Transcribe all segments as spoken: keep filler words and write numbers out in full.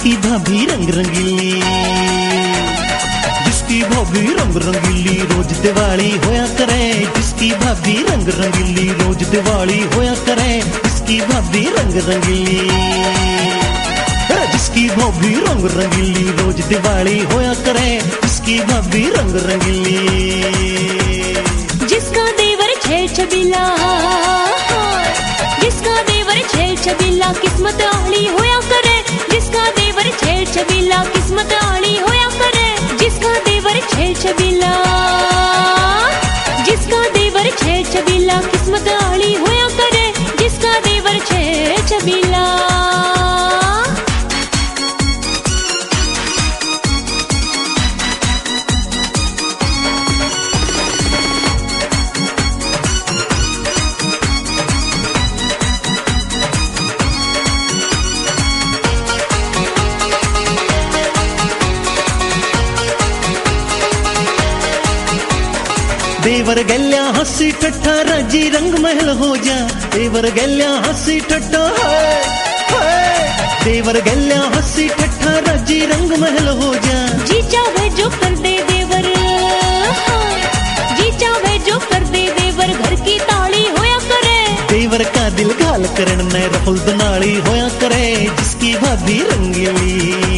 जिसकी भाभी रंग रंगीली, जिसकी भाभी रंग रंगीली रोज दिवाली होया करे, जिसकी भाभी रंग रंगीली रोज दिवाली होया करे, जिसकी भाभी रंग रंगीली, जिसकी भाभी रंग रंगीली रोज दिवाली होया करे, जिसकी भाभी रंग रंगीली। जिसका देवर छेल छबीला, जिसका देवर छेल छबीला किस्मत आली होया करे, जिसका देवर छेल छबीला किस्मत आली होया करे, जिसका देवर छेल छबीला, जिसका देवर छेल छबीला किस्मत आली होया करे, जिसका देवर छेल छबीला। देवर गल्या हंसी ठट्ठा राजी रंग महल हो जा, देवर गल्या हंसी ठट्ठा है, है। देवर गल्या हंसी ठट्ठा राजी रंग महल हो जा, जी चाहे जो कर दे देवर, जी चाहे जो कर दे देवर घर की ताली होया करे, देवर का दिल घाल करण न रफुल दनाली होया करे, जिसकी भाभी रंगीली।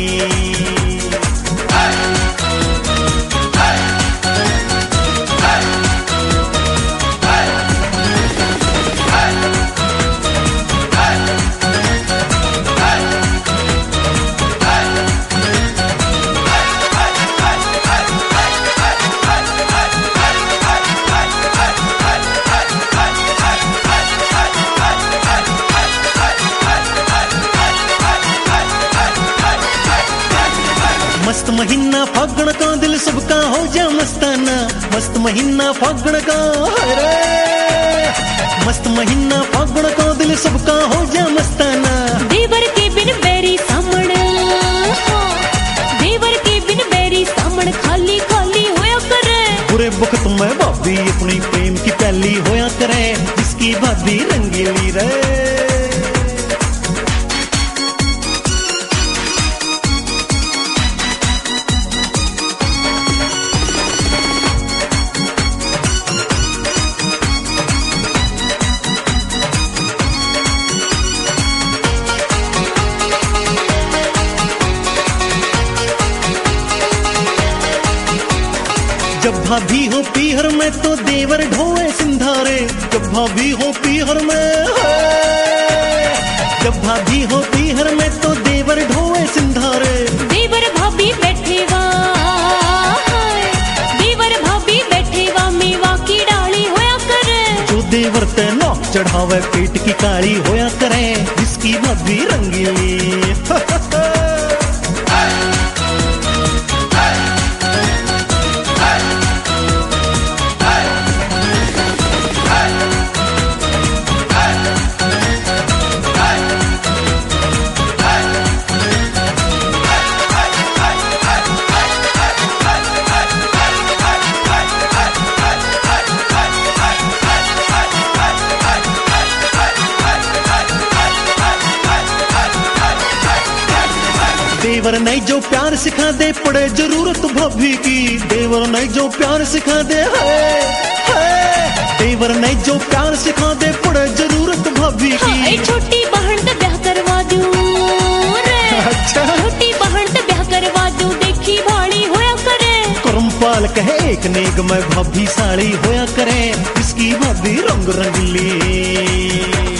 मस्त महीना फागण का दिल सबका हो जा मस्ताना, मस्त महीना फागण का हरे, मस्त महीना फागण का दिल सबका हो जा मस्ताना। देवर के बिन बैरी सामण, देवर के बिन बैरी सामण खाली खाली होया करे, बुरे वक्त में भाभी अपनी प्रेम की पहली होया करे, जिसकी भाभी रंगीली रे। जब भाभी हो पीहर में तो देवर ढोए सिंधारे, जब भाभी हो पीहर में, जब भाभी हो पीहर में तो देवर ढोए सिंधारे, देवर भाभी बैठे वा, देवर भाभी बैठे वा मेवा की डाली होया करे, जो देवर ते नौक चढ़ावे पेट की काली होया करे, जिसकी भाभी रंगीली। देवर नहीं जो प्यार सिखा दे पड़े जरूरत भाभी की, देवर नहीं जो प्यार सिखा दे है, है। देवर नहीं जो प्यार सिखा दे पड़े जरूरत भाभी की। हाँ, छोटी बहन तो ब्याह करवा दूं रे, अच्छा छोटी बहन तो ब्याह करवा दूं, देखी भाड़ी होया करे, करमपाल कहे एक नेक में भाभी साड़ी होया करे, इसकी भाभी रंग रंगीली।